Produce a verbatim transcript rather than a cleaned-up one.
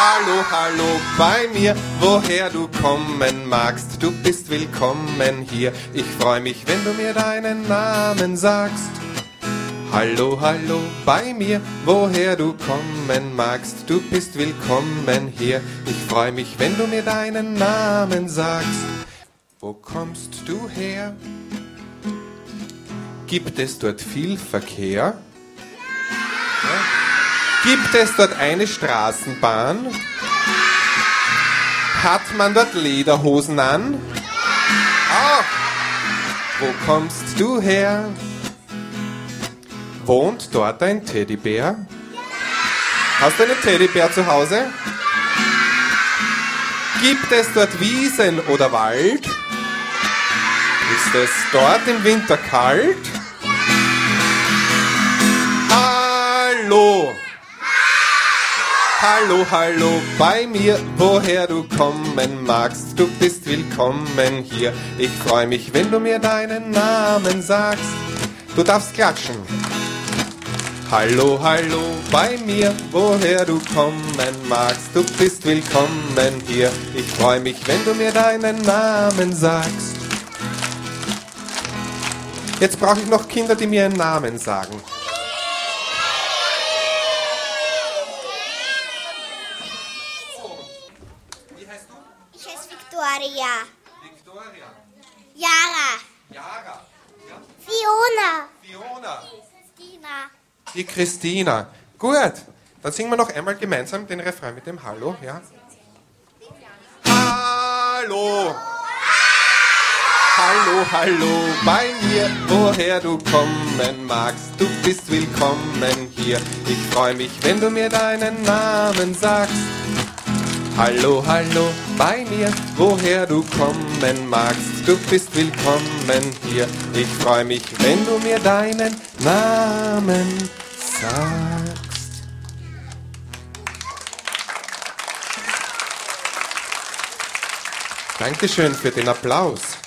Hallo, hallo bei mir, woher du kommen magst. Du bist willkommen hier. Ich freue mich, wenn du mir deinen Namen sagst. Hallo, hallo bei mir, woher du kommen magst. Du bist willkommen hier. Ich freue mich, wenn du mir deinen Namen sagst. Wo kommst du her? Gibt es dort viel Verkehr? Ja. Gibt es dort eine Straßenbahn? Hat man dort Lederhosen an? Oh. Wo kommst du her? Wohnt dort ein Teddybär? Hast du einen Teddybär zu Hause? Gibt es dort Wiesen oder Wald? Ist es dort im Winter kalt? Hallo! Hallo, hallo bei mir, woher du kommen magst. Du bist willkommen hier. Ich freue mich, wenn du mir deinen Namen sagst. Du darfst klatschen. Hallo, hallo bei mir, woher du kommen magst. Du bist willkommen hier. Ich freue mich, wenn du mir deinen Namen sagst. Jetzt brauche ich noch Kinder, die mir einen Namen sagen. Wie heißt du? Ich heiße Victoria. Victoria. Yara. Yara. Ja? Fiona. Fiona. Christina. Die Christina. Gut, dann singen wir noch einmal gemeinsam den Refrain mit dem Hallo. Ja? Hallo. Hallo, hallo bei mir, woher du kommen magst. Du bist willkommen hier. Ich freue mich, wenn du mir deinen Namen sagst. Hallo, hallo bei mir, woher du kommen magst. Du bist willkommen hier. Ich freue mich, wenn du mir deinen Namen sagst. Dankeschön für den Applaus.